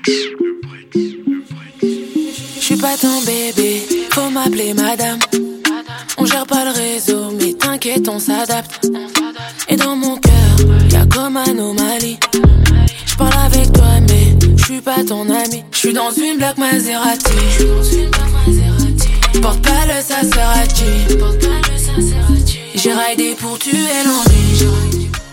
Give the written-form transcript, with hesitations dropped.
J'suis pas ton bébé, faut m'appeler madame. On gère pas le réseau, mais t'inquiète, on s'adapte. Et dans mon cœur, y'a comme anomalie. J'parle avec toi, mais j'suis pas ton ami. J'suis dans une Black Maserati. Porte pas le Sacerati. J'ai raidé pour tuer l'ennui.